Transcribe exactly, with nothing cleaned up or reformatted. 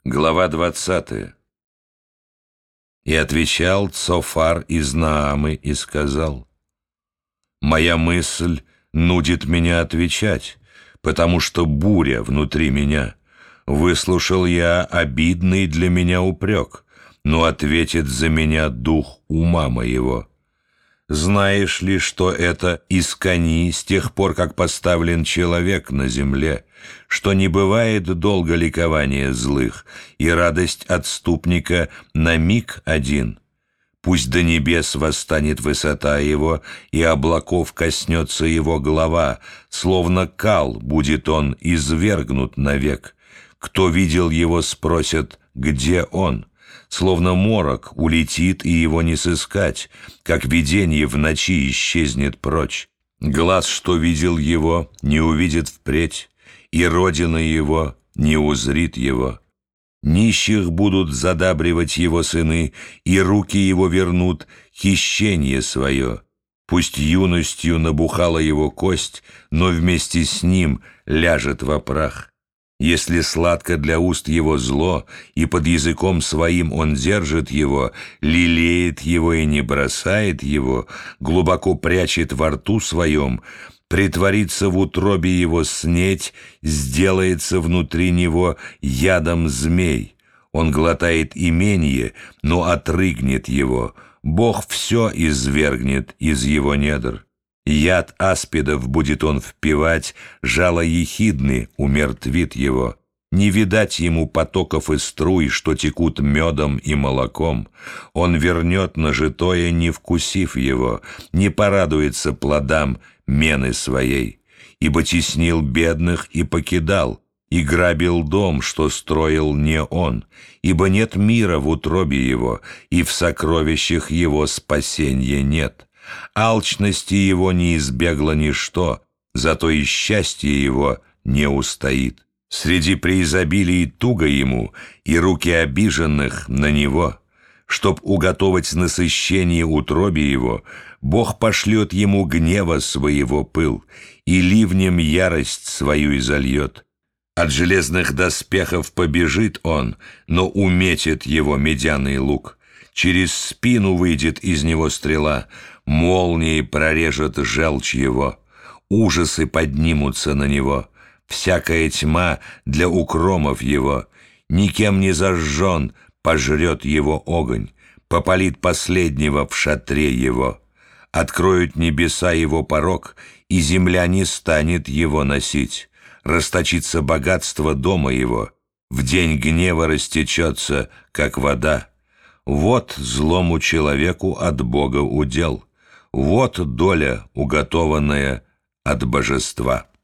Глава двадцатая. И отвечал Цофар из Наамы и сказал: «Моя мысль нудит меня отвечать, потому что буря внутри меня. Выслушал я обидный для меня упрек, но ответит за меня дух ума моего. Знаешь ли, что это искони с тех пор, как поставлен человек на земле, что не бывает долго ликования злых, и радость отступника на миг один? Пусть до небес восстанет высота его, и облаков коснется его голова, словно кал будет он извергнут навек. Кто видел его, спросят, где он? Словно морок улетит, и его не сыскать, как видение в ночи исчезнет прочь. Глаз, что видел его, не увидит впредь, и родина его не узрит его. Нищих будут задабривать его сыны, и руки его вернут хищение свое. Пусть юностью набухала его кость, но вместе с ним ляжет во прах. Если сладко для уст его зло, и под языком своим он держит его, лелеет его и не бросает его, глубоко прячет во рту своем, притворится в утробе его снеть, сделается внутри него ядом змей. Он глотает имение, но отрыгнет его, Бог все извергнет из его недр. Яд аспидов будет он впивать, жало ехидны умертвит его. Не видать ему потоков и струй, что текут медом и молоком. Он вернет нажитое, не вкусив его, не порадуется плодам мены своей. Ибо теснил бедных и покидал, и грабил дом, что строил не он. Ибо нет мира в утробе его, и в сокровищах его спасения нет. Алчности его не избегло ничто, зато и счастье его не устоит. Среди преизобилий туго ему, и руки обиженных на него. Чтоб уготовать насыщение утробе его, Бог пошлет ему гнева своего пыл, и ливнем ярость свою изольет. От железных доспехов побежит он, но уметит его медяный лук. Через спину выйдет из него стрела, молнией прорежет желчь его. Ужасы поднимутся на него, всякая тьма для укромов его. Никем не зажжен, пожрет его огонь, попалит последнего в шатре его. Откроют небеса его порог, и земля не станет его носить. Расточится богатство дома его, в день гнева растечется, как вода. Вот злому человеку от Бога удел, вот доля, уготованная от божества.